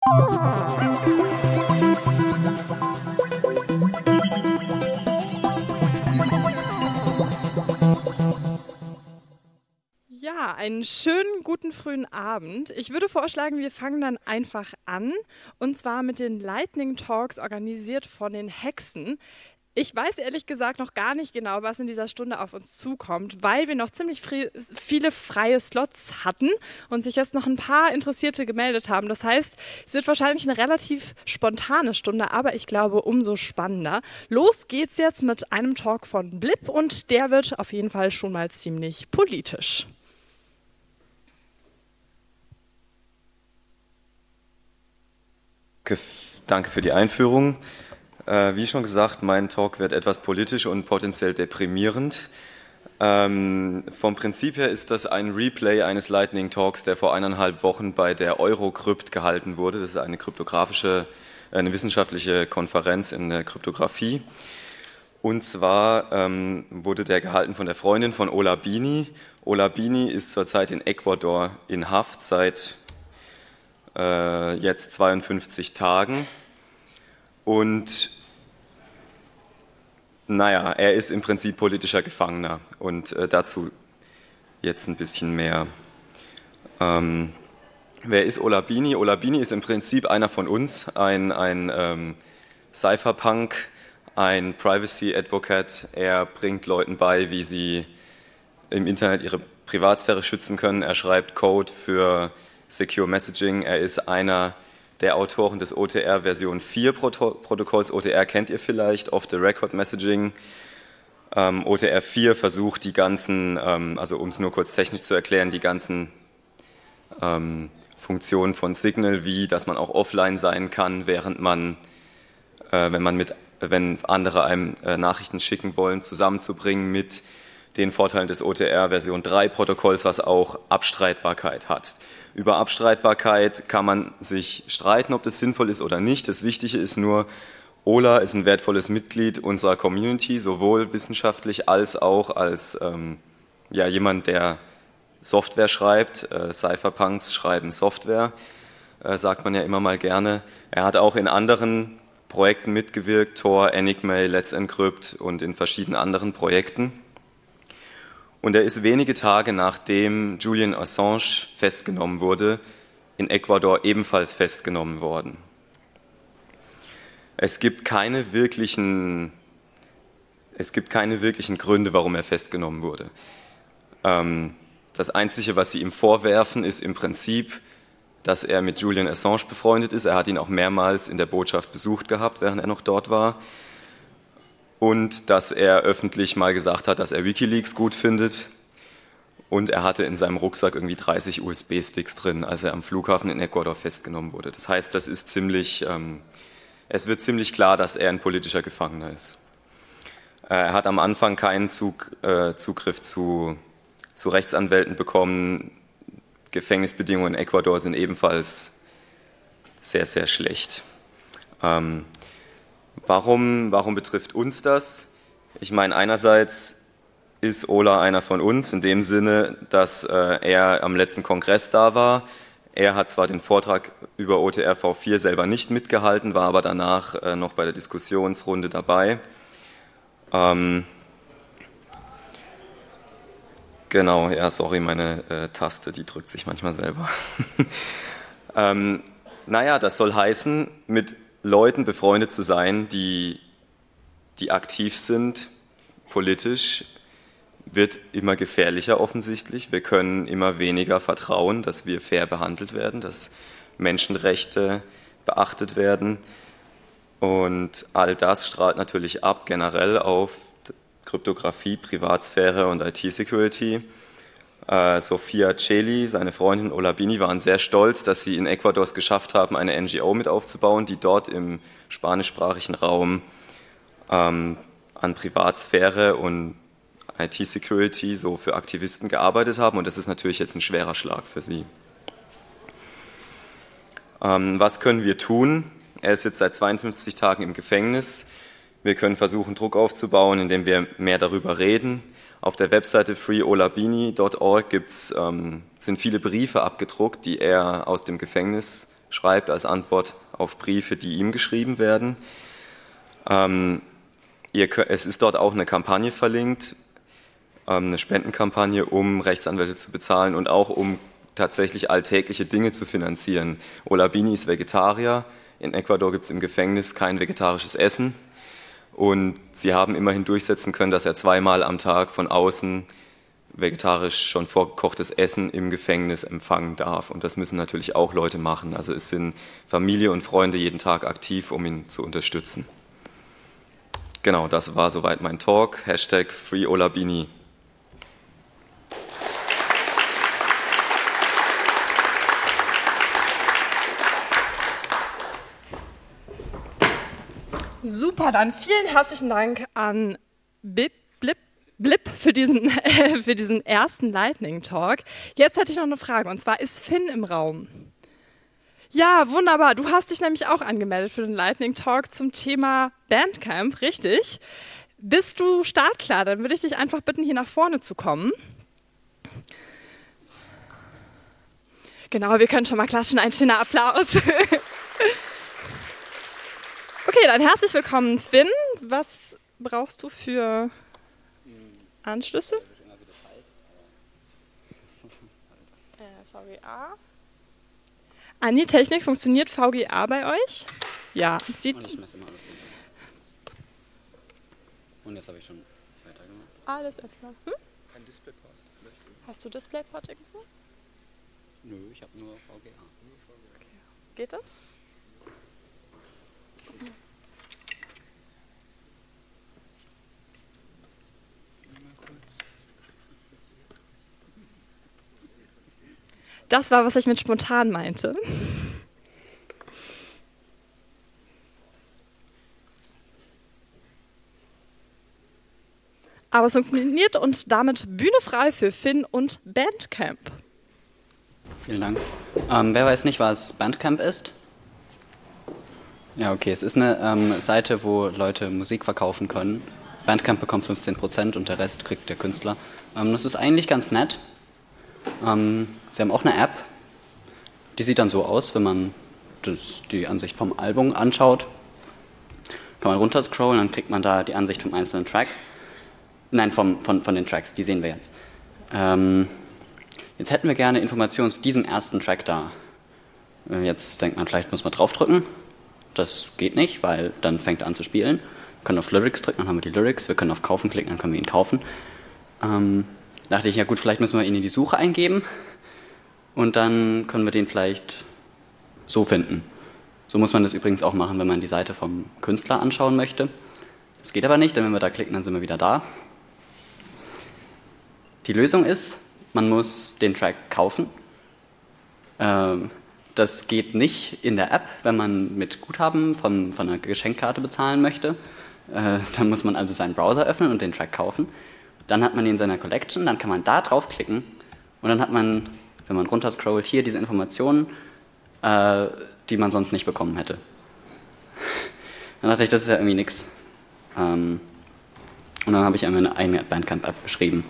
Ja, einen schönen guten frühen Abend. Ich würde vorschlagen, wir fangen dann einfach an, und zwar mit den Lightning Talks, organisiert von den Hexen. Ich weiß ehrlich gesagt noch gar nicht genau, was in dieser Stunde auf uns zukommt, weil wir noch ziemlich viele freie Slots hatten und sich jetzt noch ein paar Interessierte gemeldet haben. Das heißt, es wird wahrscheinlich eine relativ spontane Stunde, aber ich glaube, umso spannender. Los geht's jetzt mit einem Talk von Blip, und der wird auf jeden Fall schon mal ziemlich politisch. Danke für die Einführung. Wie schon gesagt, mein Talk wird etwas politisch und potenziell deprimierend. Vom Prinzip her ist das ein Replay eines Lightning Talks, der vor 1,5 Wochen bei der Eurocrypt gehalten wurde. Das ist eine wissenschaftliche Konferenz in der Kryptographie. Und zwar wurde der gehalten von der Freundin von Ola Bini. Ola Bini ist zurzeit in Ecuador in Haft seit jetzt 52 Tagen. Und naja, er ist im Prinzip politischer Gefangener, und dazu jetzt ein bisschen mehr. Wer ist Ola Bini? Ola Bini ist im Prinzip einer von uns, ein Cypherpunk, ein Privacy Advocate. Er bringt Leuten bei, wie sie im Internet ihre Privatsphäre schützen können. Er schreibt Code für Secure Messaging. Er ist einer der Autoren des OTR Version 4 Protokolls. OTR kennt ihr vielleicht, Off-the-Record Messaging. OTR 4 versucht die ganzen, also um es nur kurz technisch zu erklären, die ganzen Funktionen von Signal, wie dass man auch offline sein kann, während man, wenn andere einem Nachrichten schicken wollen, zusammenzubringen mit den Vorteilen des OTR Version 3 Protokolls, was auch Abstreitbarkeit hat. Über Abstreitbarkeit kann man sich streiten, ob das sinnvoll ist oder nicht. Das Wichtige ist nur, Ola ist ein wertvolles Mitglied unserer Community, sowohl wissenschaftlich als auch als jemand, der Software schreibt. Cypherpunks schreiben Software, sagt man ja immer mal gerne. Er hat auch in anderen Projekten mitgewirkt, Tor, Enigma, Let's Encrypt und in verschiedenen anderen Projekten. Und er ist wenige Tage nachdem Julian Assange festgenommen wurde, in Ecuador ebenfalls festgenommen worden. Es gibt keine wirklichen Gründe, warum er festgenommen wurde. Das Einzige, was sie ihm vorwerfen, ist im Prinzip, dass er mit Julian Assange befreundet ist. Er hat ihn auch mehrmals in der Botschaft besucht gehabt, während er noch dort war. Und dass er öffentlich mal gesagt hat, dass er Wikileaks gut findet. Und er hatte in seinem Rucksack irgendwie 30 USB-Sticks drin, als er am Flughafen in Ecuador festgenommen wurde. Das heißt, es wird ziemlich klar, dass er ein politischer Gefangener ist. Er hat am Anfang keinen Zugriff zu Rechtsanwälten bekommen. Gefängnisbedingungen in Ecuador sind ebenfalls sehr, sehr schlecht. Warum betrifft uns das? Ich meine, einerseits ist Ola einer von uns, in dem Sinne, dass er am letzten Kongress da war. Er hat zwar den Vortrag über OTR v4 selber nicht mitgehalten, war aber danach noch bei der Diskussionsrunde dabei. Genau, ja, sorry, meine Taste, die drückt sich manchmal selber. Das soll heißen, mit Leuten befreundet zu sein, die aktiv sind, politisch, wird immer gefährlicher offensichtlich. Wir können immer weniger vertrauen, dass wir fair behandelt werden, dass Menschenrechte beachtet werden. Und all das strahlt natürlich ab generell auf Kryptographie, Privatsphäre und IT-Security. Sophia Celi, seine Freundin Ola Bini, waren sehr stolz, dass sie in Ecuador es geschafft haben, eine NGO mit aufzubauen, die dort im spanischsprachigen Raum an Privatsphäre und IT-Security so für Aktivisten gearbeitet haben, und das ist natürlich jetzt ein schwerer Schlag für sie. Was können wir tun? Er ist jetzt seit 52 Tagen im Gefängnis. Wir können versuchen, Druck aufzubauen, indem wir mehr darüber reden. Auf der Webseite freeolabini.org sind viele Briefe abgedruckt, die er aus dem Gefängnis schreibt als Antwort auf Briefe, die ihm geschrieben werden. Es ist dort auch eine Kampagne verlinkt, eine Spendenkampagne, um Rechtsanwälte zu bezahlen und auch um tatsächlich alltägliche Dinge zu finanzieren. Olabini ist Vegetarier. In Ecuador gibt es im Gefängnis kein vegetarisches Essen. Und sie haben immerhin durchsetzen können, dass er 2-mal am Tag von außen vegetarisch schon vorgekochtes Essen im Gefängnis empfangen darf. Und das müssen natürlich auch Leute machen. Also es sind Familie und Freunde jeden Tag aktiv, um ihn zu unterstützen. Genau, das war soweit mein Talk. #FreeOlabini. Super, dann vielen herzlichen Dank an Blip für diesen ersten Lightning Talk. Jetzt hätte ich noch eine Frage, und zwar ist Finn im Raum? Ja, wunderbar. Du hast dich nämlich auch angemeldet für den Lightning Talk zum Thema Bandcamp, richtig? Bist du startklar? Dann würde ich dich einfach bitten, hier nach vorne zu kommen. Genau, wir können schon mal klatschen. Ein schöner Applaus. Okay, dann herzlich willkommen, Finn. Was brauchst du für Anschlüsse? VGA. Anni, Technik, funktioniert VGA bei euch? Ja. Und ich schmeiße immer alles in. Und jetzt habe ich schon weitergemacht. Alles etwa. Ein Displayport. Hast du Displayport irgendwo? Nö, ich habe nur VGA. Okay. Geht das? Das war, was ich mit spontan meinte. Aber es funktioniert und damit Bühne frei für Finn und Bandcamp. Vielen Dank. Wer weiß nicht, was Bandcamp ist? Ja, okay, es ist eine Seite, wo Leute Musik verkaufen können. Bandcamp bekommt 15% und der Rest kriegt der Künstler. Das ist eigentlich ganz nett. Sie haben auch eine App, die sieht dann so aus, wenn man die Ansicht vom Album anschaut. Kann man runterscrollen, dann kriegt man da die Ansicht vom einzelnen Track. Nein, von den Tracks, die sehen wir jetzt. Jetzt hätten wir gerne Informationen zu diesem ersten Track da. Jetzt denkt man, vielleicht muss man draufdrücken. Das geht nicht, weil dann fängt er an zu spielen. Wir können auf Lyrics drücken, dann haben wir die Lyrics. Wir können auf Kaufen klicken, dann können wir ihn kaufen. Dachte ich, ja gut, vielleicht müssen wir ihn in die Suche eingeben und dann können wir den vielleicht so finden. So muss man das übrigens auch machen, wenn man die Seite vom Künstler anschauen möchte. Das geht aber nicht, denn wenn wir da klicken, dann sind wir wieder da. Die Lösung ist, man muss den Track kaufen. Das geht nicht in der App, wenn man mit Guthaben von einer Geschenkkarte bezahlen möchte. Dann muss man also seinen Browser öffnen und den Track kaufen. Dann hat man ihn in seiner Collection, dann kann man da draufklicken und dann hat man, wenn man runterscrollt, hier diese Informationen, die man sonst nicht bekommen hätte. Dann dachte ich, das ist ja irgendwie nix. Und dann habe ich einmal eine eigene Bandcamp-App geschrieben.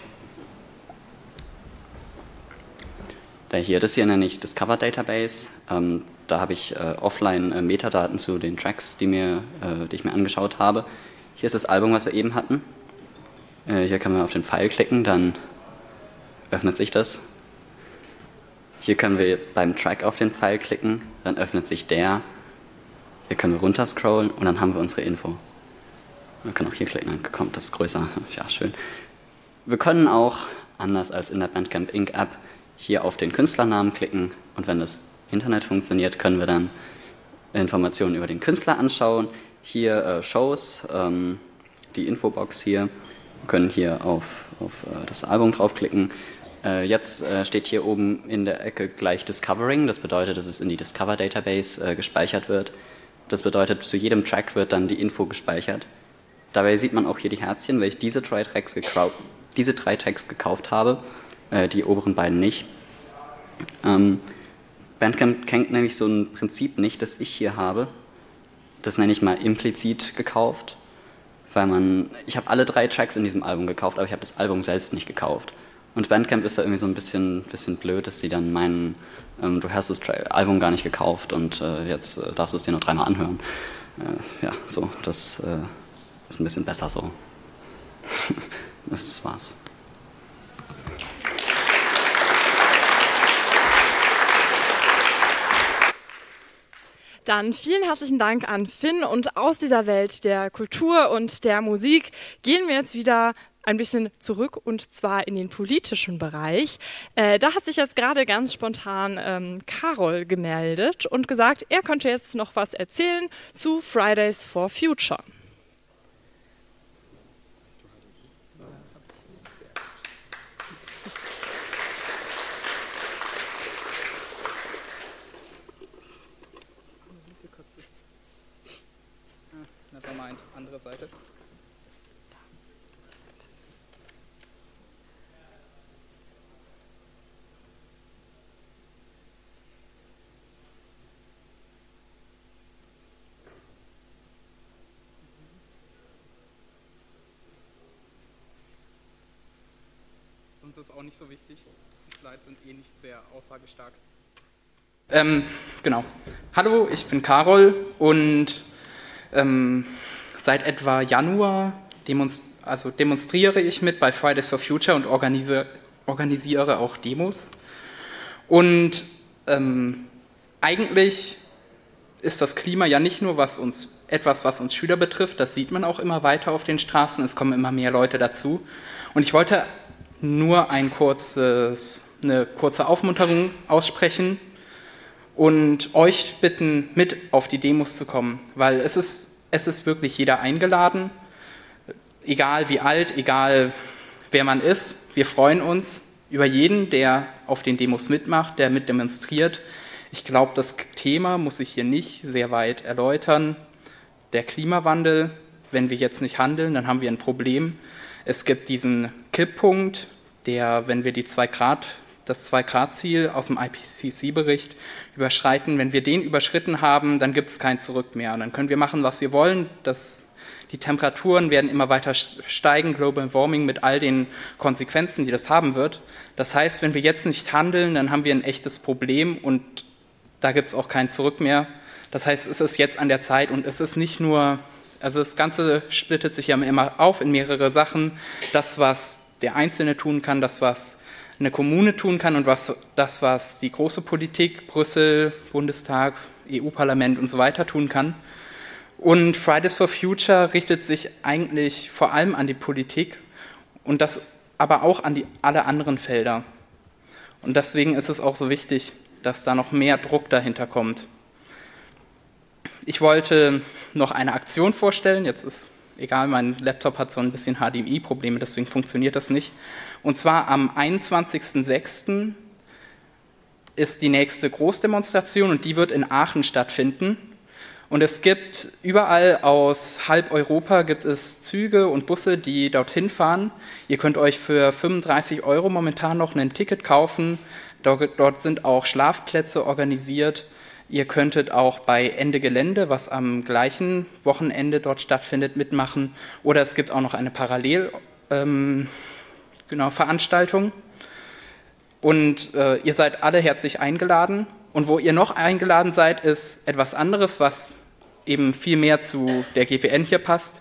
Das hier nenne ich Discover Database. Da habe ich offline Metadaten zu den Tracks, die ich mir angeschaut habe. Hier ist das Album, was wir eben hatten. Hier kann man auf den Pfeil klicken, dann öffnet sich das. Hier können wir beim Track auf den Pfeil klicken, dann öffnet sich der. Hier können wir runterscrollen und dann haben wir unsere Info. Man kann auch hier klicken, dann kommt das größer. Ja, schön. Wir können auch, anders als in der Bandcamp Inc. App, hier auf den Künstlernamen klicken und wenn das Internet funktioniert, können wir dann Informationen über den Künstler anschauen. Hier Shows, die Infobox hier. Wir können hier auf das Album draufklicken. Jetzt steht hier oben in der Ecke gleich Discovering. Das bedeutet, dass es in die Discover Database gespeichert wird. Das bedeutet, zu jedem Track wird dann die Info gespeichert. Dabei sieht man auch hier die Herzchen, weil ich diese drei Tracks gekauft habe, die oberen beiden nicht. Bandcamp kennt nämlich so ein Prinzip nicht, das ich hier habe. Das nenne ich mal implizit gekauft. Weil ich habe alle 3 Tracks in diesem Album gekauft, aber ich habe das Album selbst nicht gekauft. Und Bandcamp ist da irgendwie so ein bisschen blöd, dass sie dann meinen, du hast das Album gar nicht gekauft und jetzt darfst du es dir nur 3-mal anhören. Ja, so, das ist ein bisschen besser so. Das war's. Dann vielen herzlichen Dank an Finn, und aus dieser Welt der Kultur und der Musik gehen wir jetzt wieder ein bisschen zurück, und zwar in den politischen Bereich. Da hat sich jetzt gerade ganz spontan Carol gemeldet und gesagt, er könnte jetzt noch was erzählen zu Fridays for Future. Nevermind, andere Seite. Sonst ist es auch nicht so wichtig. Die Slides sind eh nicht sehr aussagestark. Genau. Hallo, ich bin Carol und seit etwa Januar demonstriere ich mit bei Fridays for Future und organisiere auch Demos. Und eigentlich ist das Klima ja nicht nur was uns Schüler betrifft, das sieht man auch immer weiter auf den Straßen, es kommen immer mehr Leute dazu. Und ich wollte nur eine kurze Aufmunterung aussprechen und euch bitten, mit auf die Demos zu kommen, weil es ist wirklich jeder eingeladen, egal wie alt, egal wer man ist. Wir freuen uns über jeden, der auf den Demos mitmacht, der mit demonstriert. Ich glaube, das Thema muss ich hier nicht sehr weit erläutern. Der Klimawandel, wenn wir jetzt nicht handeln, dann haben wir ein Problem. Es gibt diesen Kipppunkt, der, wenn wir das 2-Grad-Ziel aus dem IPCC-Bericht überschreiten. Wenn wir den überschritten haben, dann gibt es kein Zurück mehr. Und dann können wir machen, was wir wollen. Die Temperaturen werden immer weiter steigen, Global Warming mit all den Konsequenzen, die das haben wird. Das heißt, wenn wir jetzt nicht handeln, dann haben wir ein echtes Problem und da gibt es auch kein Zurück mehr. Das heißt, es ist jetzt an der Zeit und es ist nicht nur, also das Ganze splittet sich ja immer auf in mehrere Sachen. Das, was der Einzelne tun kann, das, was eine Kommune tun kann und was die große Politik, Brüssel, Bundestag, EU-Parlament und so weiter tun kann. Und Fridays for Future richtet sich eigentlich vor allem an die Politik und das aber auch an alle anderen Felder. Und deswegen ist es auch so wichtig, dass da noch mehr Druck dahinter kommt. Ich wollte noch eine Aktion vorstellen, jetzt ist egal, mein Laptop hat so ein bisschen HDMI-Probleme, deswegen funktioniert das nicht. Und zwar am 21.06. ist die nächste Großdemonstration und die wird in Aachen stattfinden. Und es gibt überall aus halb Europa gibt es Züge und Busse, die dorthin fahren. Ihr könnt euch für 35 € momentan noch ein Ticket kaufen. Dort sind auch Schlafplätze organisiert. Ihr könntet auch bei Ende Gelände, was am gleichen Wochenende dort stattfindet, mitmachen. Oder es gibt auch noch eine Veranstaltung. Und ihr seid alle herzlich eingeladen. Und wo ihr noch eingeladen seid, ist etwas anderes, was eben viel mehr zu der GPN hier passt.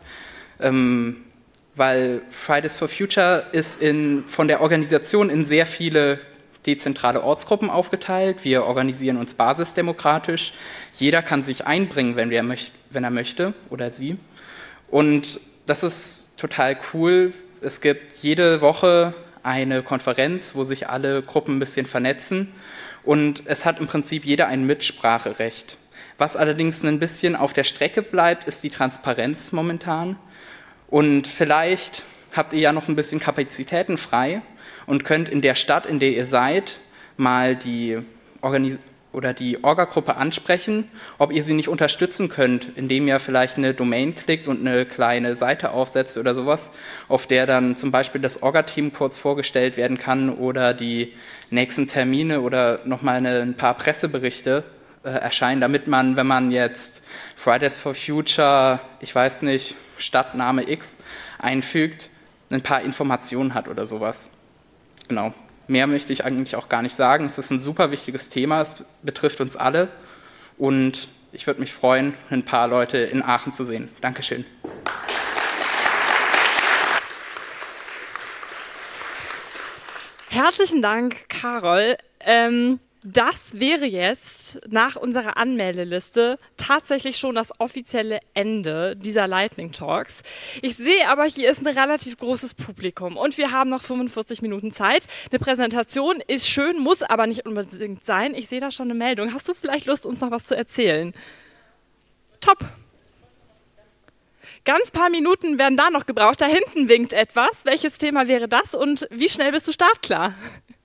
Weil Fridays for Future ist von der Organisation in sehr viele dezentrale Ortsgruppen aufgeteilt. Wir organisieren uns basisdemokratisch. Jeder kann sich einbringen, wenn er möchte oder sie. Und das ist total cool. Es gibt jede Woche eine Konferenz, wo sich alle Gruppen ein bisschen vernetzen. Und es hat im Prinzip jeder ein Mitspracherecht. Was allerdings ein bisschen auf der Strecke bleibt, ist die Transparenz momentan. Und vielleicht habt ihr ja noch ein bisschen Kapazitäten frei und könnt in der Stadt, in der ihr seid, mal die Orga-Gruppe ansprechen, ob ihr sie nicht unterstützen könnt, indem ihr vielleicht eine Domain klickt und eine kleine Seite aufsetzt oder sowas, auf der dann zum Beispiel das Orga-Team kurz vorgestellt werden kann oder die nächsten Termine oder nochmal ein paar Presseberichte erscheinen, damit man, wenn man jetzt Fridays for Future, ich weiß nicht, Stadtname X einfügt, ein paar Informationen hat oder sowas. Genau. Mehr möchte ich eigentlich auch gar nicht sagen. Es ist ein super wichtiges Thema, es betrifft uns alle und ich würde mich freuen, ein paar Leute in Aachen zu sehen. Dankeschön. Herzlichen Dank, Carol. Das wäre jetzt nach unserer Anmeldeliste tatsächlich schon das offizielle Ende dieser Lightning Talks. Ich sehe aber, hier ist ein relativ großes Publikum und wir haben noch 45 Minuten Zeit. Eine Präsentation ist schön, muss aber nicht unbedingt sein. Ich sehe da schon eine Meldung. Hast du vielleicht Lust, uns noch was zu erzählen? Top. Ganz paar Minuten werden da noch gebraucht. Da hinten winkt etwas. Welches Thema wäre das und wie schnell bist du startklar?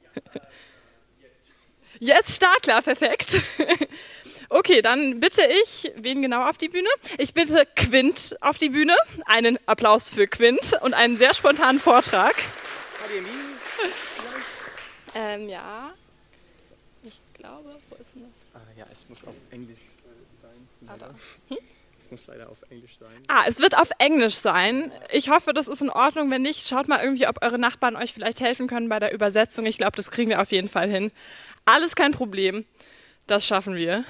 Jetzt startklar, perfekt. Okay, dann bitte ich, wen genau auf die Bühne? Ich bitte Quint auf die Bühne. Einen Applaus für Quint und einen sehr spontanen Vortrag. Ja, ich glaube, wo ist denn das? Ja, es muss auf Englisch sein. Es muss leider auf Englisch sein. Es wird auf Englisch sein. Ich hoffe, das ist in Ordnung. Wenn nicht, schaut mal irgendwie, ob eure Nachbarn euch vielleicht helfen können bei der Übersetzung. Ich glaube, das kriegen wir auf jeden Fall hin. Alles kein Problem. Das schaffen wir.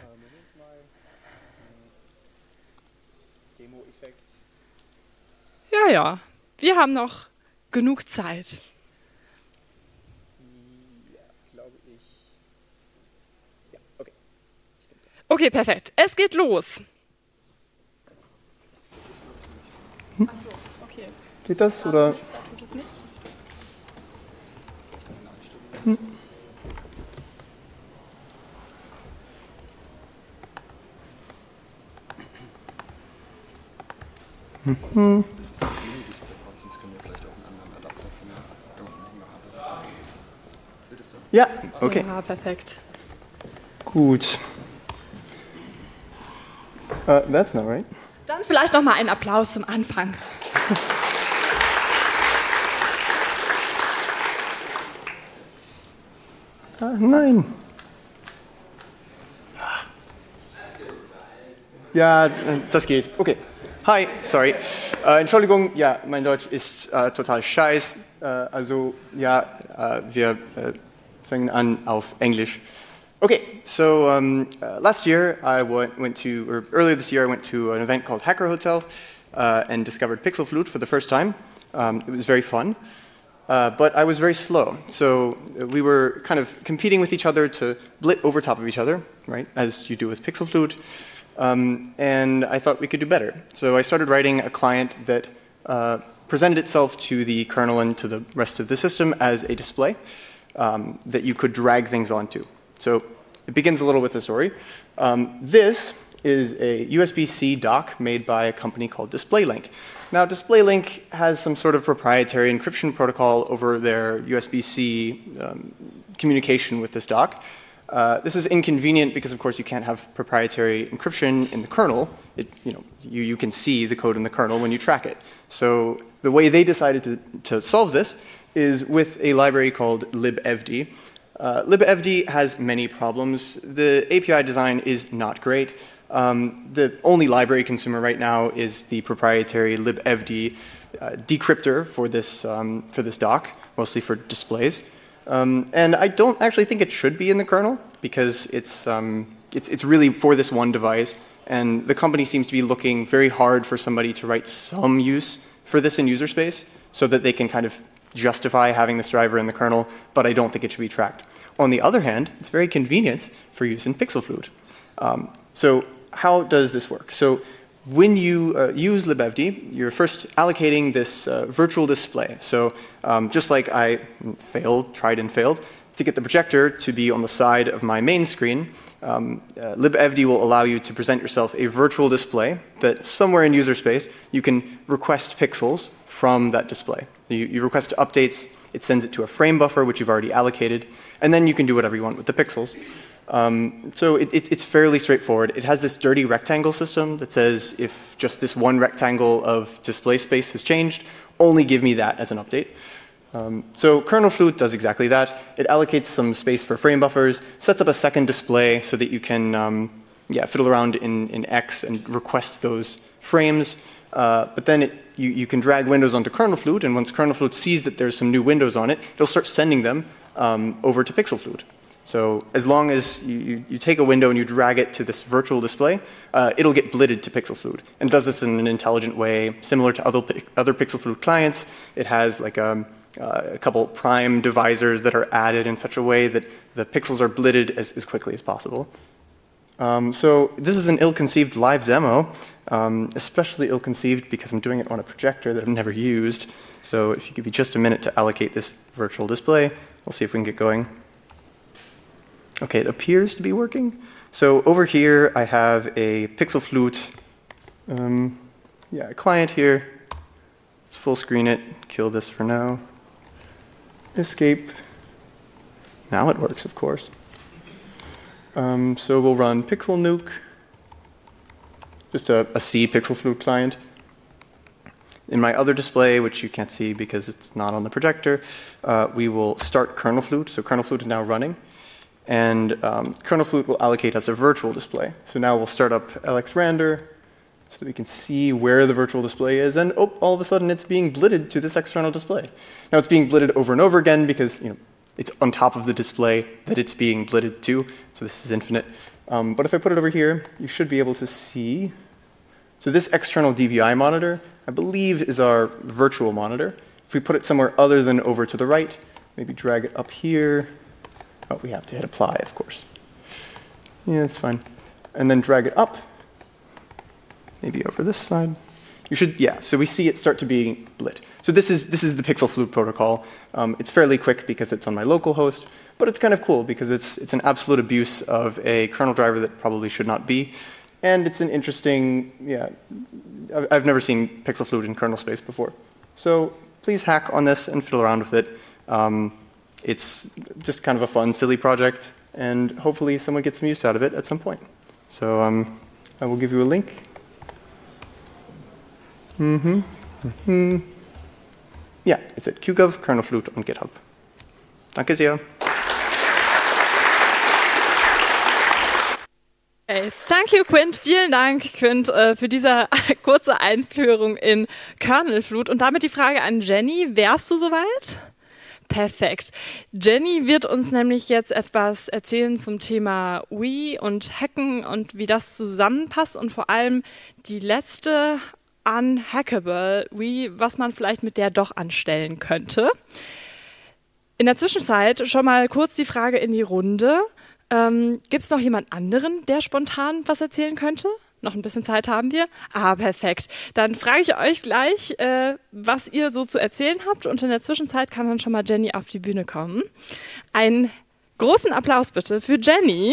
Demo-Effekt. Ja. Wir haben noch genug Zeit. Ja, glaube ich. Ja, okay. Okay, perfekt. Es geht los. Achso, okay. Geht das, oder? Tut es nicht? Das ist ein Mini-Display-Port, sonst können wir vielleicht auch einen anderen Adapter von der haben. Ja, okay. Ja, perfekt. Gut. That's not right. Dann vielleicht noch mal einen Applaus zum Anfang. Nein. Ja, das geht. Okay. Hi, sorry. Entschuldigung, ja, mein Deutsch ist total scheiß. Also, ja, wir fangen an auf Englisch. Okay, so last year earlier this year I went to an event called Hacker Hotel and discovered Pixel Flute for the first time. It was very fun, but I was very slow. So we were kind of competing with each other to blit over top of each other, right, as you do with Pixel Flute. And I thought we could do better. So I started writing a client that presented itself to the kernel and to the rest of the system as a display that you could drag things onto. So it begins a little with a story. This is a USB-C dock made by a company called DisplayLink. Now, DisplayLink has some sort of proprietary encryption protocol over their USB-C communication with this dock. This is inconvenient because, of course, you can't have proprietary encryption in the kernel. You can see the code in the kernel when you track it. So the way they decided to solve this is with a library called libevd. Libevd has many problems. The API design is not great. The only library consumer right now is the proprietary libevd decryptor for this dock, mostly for displays. And I don't actually think it should be in the kernel because it's really for this one device. And the company seems to be looking very hard for somebody to write some use for this in user space so that they can kind of justify having this driver in the kernel, but I don't think it should be tracked. On the other hand, it's very convenient for use in Pixel Flute. So how does this work? So when you use libevd, you're first allocating this virtual display. So just like I tried and failed, to get the projector to be on the side of my main screen, libevd will allow you to present yourself a virtual display that somewhere in user space you can request pixels from that display. You request updates, it sends it to a frame buffer, which you've already allocated, and then you can do whatever you want with the pixels. So it's fairly straightforward. It has this dirty rectangle system that says if just this one rectangle of display space has changed, only give me that as an update. So kernel Flute does exactly that. It allocates some space for frame buffers, sets up a second display so that you can fiddle around in X and request those frames. But then you can drag windows onto KernelFlute, and once KernelFlute sees that there's some new windows on it, it'll start sending them over to PixelFlute. So as long as you take a window and you drag it to this virtual display, it'll get blitted to PixelFlute. And it does this in an intelligent way, similar to other PixelFlute clients. It has like a couple prime divisors that are added in such a way that the pixels are blitted as quickly as possible. So this is an ill-conceived live demo, especially ill-conceived because I'm doing it on a projector that I've never used. So if you give me just a minute to allocate this virtual display, we'll see if we can get going. Okay, it appears to be working. So over here, I have a PixelFlute client here. Let's full screen it, kill this for now. Escape. Now it works, of course. So we'll run Pixel Nuke, just a C PixelFlute client. In my other display, which you can't see because it's not on the projector, we will start KernelFlute. So KernelFlute is now running. And KernelFlute will allocate us a virtual display. So now we'll start up LXRander so that we can see where the virtual display is. And all of a sudden it's being blitted to this external display. Now it's being blitted over and over again because it's on top of the display that it's being blitted to. So this is infinite. But if I put it over here, you should be able to see. So this external DVI monitor, I believe, is our virtual monitor. If we put it somewhere other than over to the right, maybe drag it up here. Oh, we have to hit apply, of course. Yeah, that's fine. And then drag it up. Maybe over this side. You should, so we see it start to be blit. So this is the PixelFlute protocol. It's fairly quick because it's on my local host, but it's kind of cool because it's an absolute abuse of a kernel driver that probably should not be. And it's an interesting, I've never seen PixelFlute in kernel space before. So please hack on this and fiddle around with it. It's just kind of a fun, silly project, and hopefully someone gets some use out of it at some point. So I will give you a link. Yeah, it's at QGov KernelFlute on GitHub. Danke sehr. Okay, thank you, Quint. Vielen Dank, Quint, für diese kurze Einführung in KernelFlute. Und damit die Frage an Jenny. Wärst du soweit? Perfekt. Jenny wird uns nämlich jetzt etwas erzählen zum Thema Wii und Hacken und wie das zusammenpasst und vor allem die letzte unhackable Wii, was man vielleicht mit der doch anstellen könnte. In der Zwischenzeit schon mal kurz die Frage in die Runde. Gibt es noch jemand anderen, der spontan was erzählen könnte? Noch ein bisschen Zeit haben wir. Perfekt. Dann frage ich euch gleich, was ihr so zu erzählen habt. Und in der Zwischenzeit kann dann schon mal Jenny auf die Bühne kommen. Einen großen Applaus bitte für Jenny.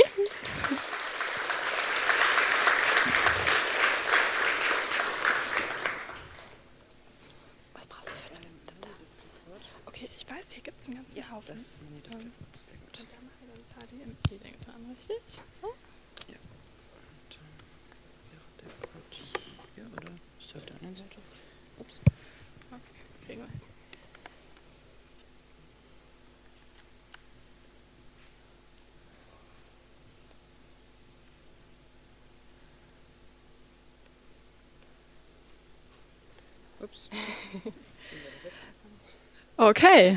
Was brauchst du für eine Adapter? Okay, ich weiß, hier gibt es einen ganzen Haufen. Das ist mir das sehr gut. Und dann machen wir das HDMI dran, richtig? So? Ja. Ja, oder? Ist der auf der anderen Seite? Ups. Okay, kriegen wir. Ups. Okay.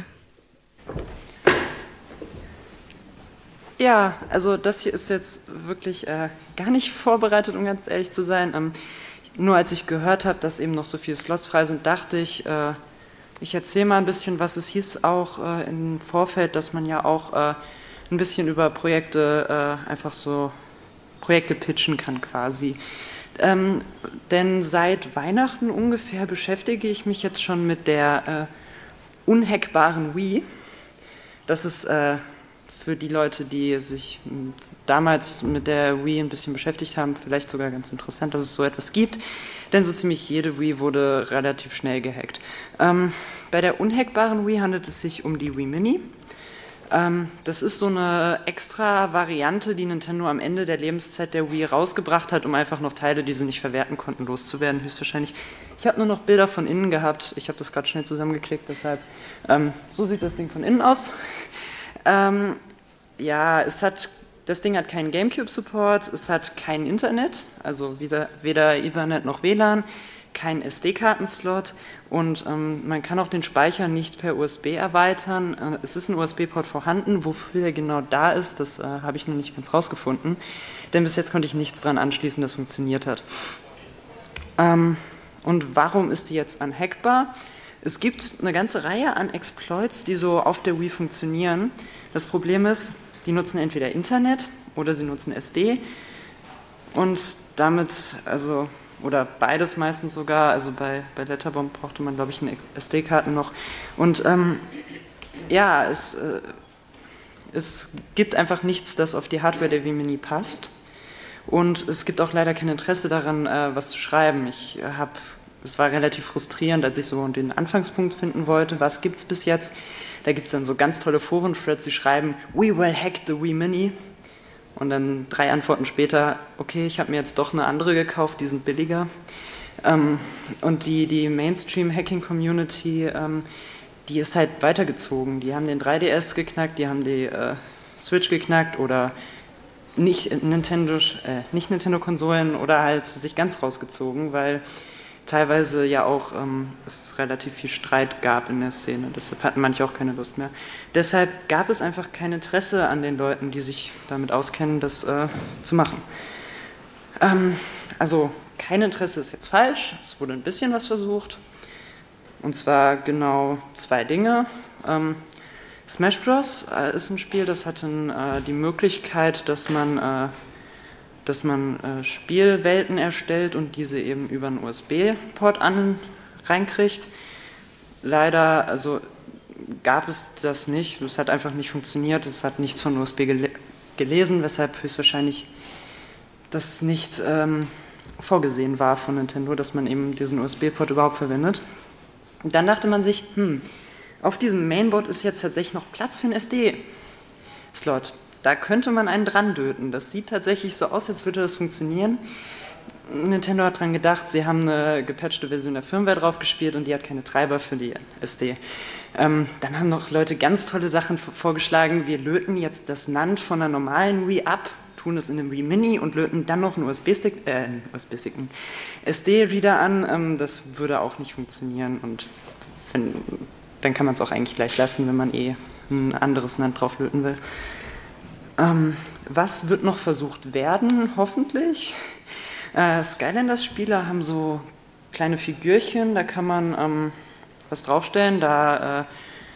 Ja, also das hier ist jetzt wirklich gar nicht vorbereitet, um ganz ehrlich zu sein. Nur als ich gehört habe, dass eben noch so viele Slots frei sind, dachte ich, ich erzähle mal ein bisschen, was es hieß auch im Vorfeld, dass man ja auch ein bisschen über Projekte einfach so Projekte pitchen kann quasi. Denn seit Weihnachten ungefähr beschäftige ich mich jetzt schon mit der unhackbaren Wii. Das ist für die Leute, die sich damals mit der Wii ein bisschen beschäftigt haben, vielleicht sogar ganz interessant, dass es so etwas gibt, denn so ziemlich jede Wii wurde relativ schnell gehackt. Bei der unhackbaren Wii handelt es sich um die Wii Mini. Das ist so eine extra Variante, die Nintendo am Ende der Lebenszeit der Wii rausgebracht hat, um einfach noch Teile, die sie nicht verwerten konnten, loszuwerden, höchstwahrscheinlich. Ich habe nur noch Bilder von innen gehabt, ich habe das gerade schnell zusammengeklickt, deshalb so sieht das Ding von innen aus. Ja, es hat das Ding hat keinen GameCube-Support, es hat kein Internet, also weder Ethernet noch WLAN, kein SD-Kartenslot und man kann auch den Speicher nicht per USB erweitern. Es ist ein USB-Port vorhanden, wofür er genau da ist, das habe ich noch nicht ganz rausgefunden, denn bis jetzt konnte ich nichts dran anschließen, das funktioniert hat. Und warum ist die jetzt unhackbar? Es gibt eine ganze Reihe an Exploits, die so auf der Wii funktionieren. Das Problem ist, die nutzen entweder Internet oder sie nutzen SD und damit, also, oder beides meistens sogar, also bei Letterbomb brauchte man, glaube ich, eine SD-Karte noch. Und ja, es gibt einfach nichts, das auf die Hardware der Wii Mini passt. Und es gibt auch leider kein Interesse daran, was zu schreiben. Es war relativ frustrierend, als ich so den Anfangspunkt finden wollte. Was gibt es bis jetzt? Da gibt es dann so ganz tolle Foren-Threads, die schreiben, "We will hack the Wii Mini." Und dann 3 Antworten später, okay, ich habe mir jetzt doch eine andere gekauft, die sind billiger. Und die Mainstream-Hacking-Community, die ist halt weitergezogen. Die haben den 3DS geknackt, die haben die Switch geknackt oder nicht Nintendo-Konsolen oder halt sich ganz rausgezogen, weil teilweise ja auch es relativ viel Streit gab in der Szene, deshalb hatten manche auch keine Lust mehr. Deshalb gab es einfach kein Interesse an den Leuten, die sich damit auskennen, das zu machen. Also kein Interesse ist jetzt falsch, es wurde ein bisschen was versucht, und zwar genau 2 Dinge. Smash Bros. Ist ein Spiel, das hat die Möglichkeit, dass man Spielwelten erstellt und diese eben über einen USB-Port reinkriegt. Leider gab es das nicht, es hat einfach nicht funktioniert, es hat nichts von USB gelesen, weshalb höchstwahrscheinlich das nicht vorgesehen war von Nintendo, dass man eben diesen USB-Port überhaupt verwendet. Und dann dachte man sich, auf diesem Mainboard ist jetzt tatsächlich noch Platz für einen SD-Slot. Da könnte man einen dran löten. Das sieht tatsächlich so aus, als würde das funktionieren. Nintendo hat dran gedacht, sie haben eine gepatchte Version der Firmware drauf gespielt und die hat keine Treiber für die SD. Dann haben noch Leute ganz tolle Sachen vorgeschlagen. Wir löten jetzt das NAND von einer normalen Wii ab, tun es in einem Wii Mini und löten dann noch einen einen SD-Reader an. Das würde auch nicht funktionieren und dann kann man es auch eigentlich gleich lassen, wenn man ein anderes NAND drauf löten will. Was wird noch versucht werden, hoffentlich? Skylanders-Spieler haben so kleine Figürchen, da kann man was draufstellen, dann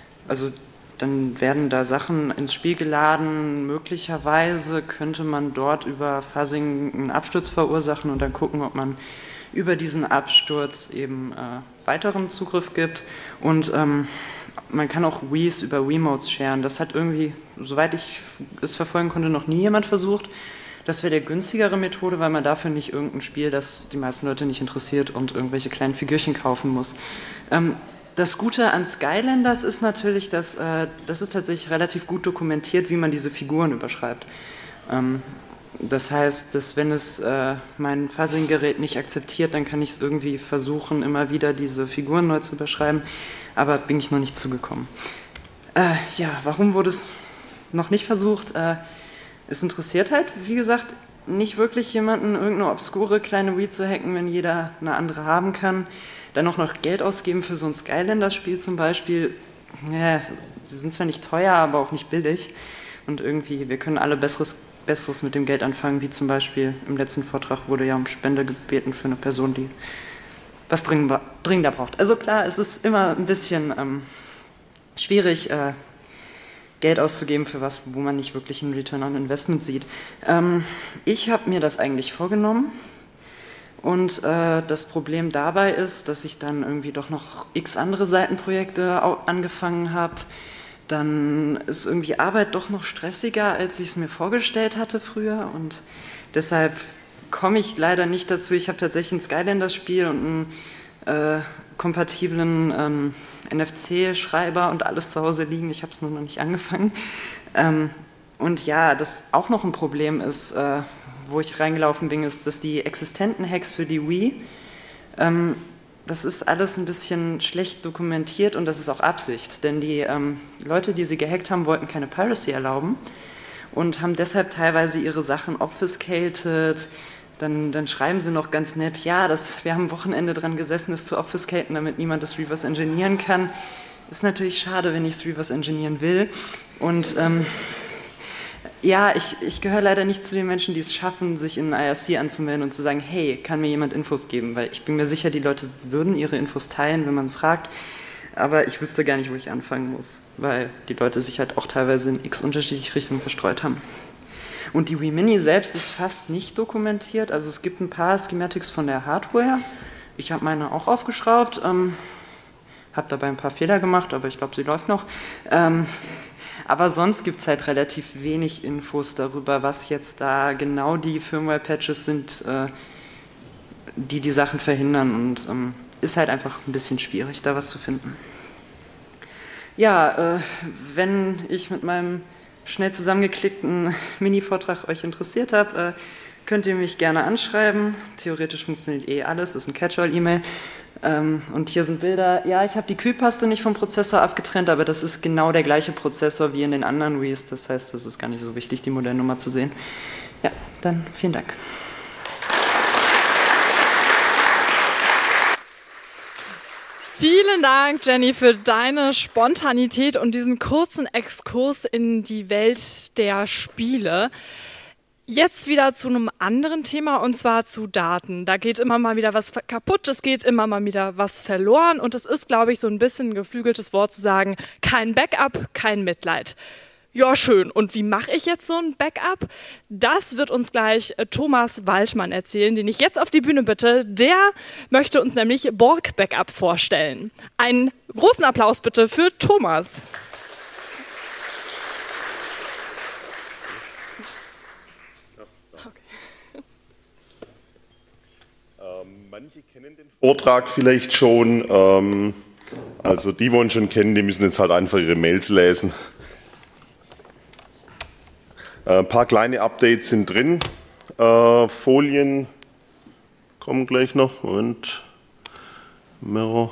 werden da Sachen ins Spiel geladen, möglicherweise könnte man dort über Fuzzing einen Absturz verursachen und dann gucken, ob man über diesen Absturz eben weiteren Zugriff gibt und man kann auch Wiis über Wiimotes sharen. Das hat irgendwie, soweit ich es verfolgen konnte, noch nie jemand versucht. Das wäre der günstigere Methode, weil man dafür nicht irgendein Spiel, das die meisten Leute nicht interessiert und irgendwelche kleinen Figürchen kaufen muss. Das Gute an Skylanders ist natürlich, dass das ist tatsächlich relativ gut dokumentiert, wie man diese Figuren überschreibt. Das heißt, dass wenn es mein Fuzzing-Gerät nicht akzeptiert, dann kann ich es irgendwie versuchen, immer wieder diese Figuren neu zu überschreiben, aber bin ich noch nicht zugekommen. Warum wurde es noch nicht versucht? Es interessiert halt, wie gesagt, nicht wirklich jemanden, irgendeine obskure kleine Wii zu hacken, wenn jeder eine andere haben kann. Dann auch noch Geld ausgeben für so ein Skylanders-Spiel zum Beispiel. Ja, sie sind zwar nicht teuer, aber auch nicht billig. Und irgendwie, wir können alle Besseres mit dem Geld anfangen, wie zum Beispiel im letzten Vortrag wurde ja um Spende gebeten für eine Person, die was dringender braucht. Also klar, es ist immer ein bisschen schwierig, Geld auszugeben für was, wo man nicht wirklich einen Return on Investment sieht. Ich habe mir das eigentlich vorgenommen und das Problem dabei ist, dass ich dann irgendwie doch noch x andere Seitenprojekte angefangen habe. Dann ist irgendwie Arbeit doch noch stressiger, als ich es mir vorgestellt hatte früher und deshalb komme ich leider nicht dazu. Ich habe tatsächlich ein Skylanders-Spiel und einen kompatiblen NFC-Schreiber und alles zu Hause liegen. Ich habe es nur noch nicht angefangen. Und ja, das auch noch ein Problem ist, wo ich reingelaufen bin, ist, dass die existenten Hacks für die Wii, das ist alles ein bisschen schlecht dokumentiert und das ist auch Absicht, denn die Leute, die sie gehackt haben, wollten keine Piracy erlauben und haben deshalb teilweise ihre Sachen obfuscated. Dann schreiben sie noch ganz nett, ja, wir haben am Wochenende dran gesessen, das zu obfuscaten, damit niemand das reverse engineeren kann. Ist natürlich schade, wenn ich es reverse engineeren will. Und ja, ich gehöre leider nicht zu den Menschen, die es schaffen, sich in ein IRC anzumelden und zu sagen, hey, kann mir jemand Infos geben? Weil ich bin mir sicher, die Leute würden ihre Infos teilen, wenn man fragt. Aber ich wüsste gar nicht, wo ich anfangen muss, weil die Leute sich halt auch teilweise in x unterschiedliche Richtungen verstreut haben. Und die WeMini selbst ist fast nicht dokumentiert. Also es gibt ein paar Schematics von der Hardware. Ich habe meine auch aufgeschraubt, habe dabei ein paar Fehler gemacht, aber ich glaube, sie läuft noch. Aber sonst gibt es halt relativ wenig Infos darüber, was jetzt da genau die Firmware-Patches sind, die die Sachen verhindern. Und ist halt einfach ein bisschen schwierig, da was zu finden. Ja, wenn ich mit meinem schnell zusammengeklickten Mini-Vortrag euch interessiert habe, könnt ihr mich gerne anschreiben. Theoretisch funktioniert alles, ist ein Catch-all-E-Mail. Und hier sind Bilder. Ja, ich habe die Kühlpaste nicht vom Prozessor abgetrennt, aber das ist genau der gleiche Prozessor wie in den anderen Wiis. Das heißt, es ist gar nicht so wichtig, die Modellnummer zu sehen. Ja, dann vielen Dank. Vielen Dank, Jenny, für deine Spontanität und diesen kurzen Exkurs in die Welt der Spiele. Jetzt wieder zu einem anderen Thema, und zwar zu Daten. Da geht immer mal wieder was kaputt, es geht immer mal wieder was verloren, und es ist, glaube ich, so ein bisschen ein geflügeltes Wort zu sagen, kein Backup, kein Mitleid. Ja, schön. Und wie mache ich jetzt so ein Backup? Das wird uns gleich Thomas Waldmann erzählen, den ich jetzt auf die Bühne bitte. Der möchte uns nämlich Borg Backup vorstellen. Einen großen Applaus bitte für Thomas. Manche kennen den Vortrag vielleicht schon. Also die, die ihn schon kennen, die müssen jetzt halt einfach ihre Mails lesen. Ein paar kleine Updates sind drin. Folien kommen gleich noch. Und Mirror.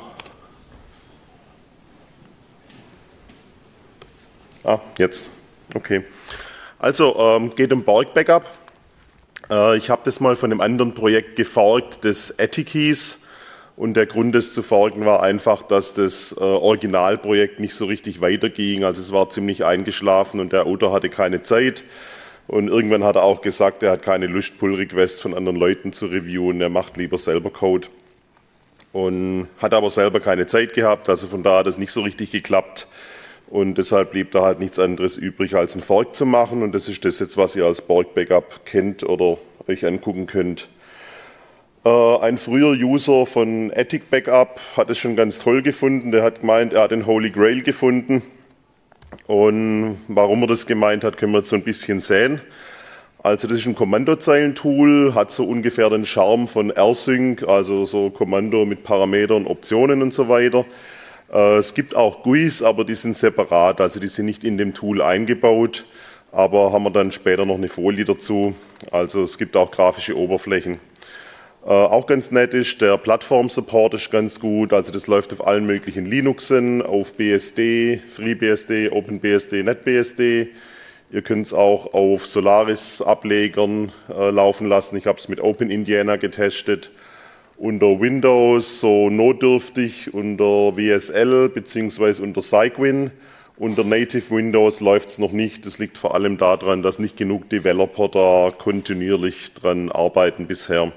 Jetzt. Okay. Also, geht um Borg Backup. Ich habe das mal von einem anderen Projekt geforkt, das Etiquees. Und der Grund, das zu forken, war einfach, dass das Originalprojekt nicht so richtig weiterging. Also es war ziemlich eingeschlafen und der Autor hatte keine Zeit. Und irgendwann hat er auch gesagt, er hat keine Lust, Pull-Requests von anderen Leuten zu reviewen. Er macht lieber selber Code. Und hat aber selber keine Zeit gehabt. Also von daher hat es nicht so richtig geklappt. Und deshalb blieb da halt nichts anderes übrig, als einen Fork zu machen. Und das ist das jetzt, was ihr als Borg Backup kennt oder euch angucken könnt. Ein früher User von Ethic Backup hat es schon ganz toll gefunden. Der hat gemeint, er hat den Holy Grail gefunden. Und warum er das gemeint hat, können wir jetzt so ein bisschen sehen. Also das ist ein Kommandozeilentool, hat so ungefähr den Charme von rsync, also so Kommando mit Parametern, Optionen und so weiter. Es gibt auch GUIs, aber die sind separat, also die sind nicht in dem Tool eingebaut. Aber haben wir dann später noch eine Folie dazu. Also es gibt auch grafische Oberflächen. Auch ganz nett ist, der Plattform-Support ist ganz gut, also das läuft auf allen möglichen Linuxen, auf BSD, FreeBSD, OpenBSD, NetBSD. Ihr könnt es auch auf Solaris-Ablegern laufen lassen. Ich habe es mit OpenIndiana getestet. Unter Windows so notdürftig, unter WSL bzw. unter Cygwin. Unter Native Windows läuft es noch nicht. Das liegt vor allem daran, dass nicht genug Developer da kontinuierlich dran arbeiten bisher.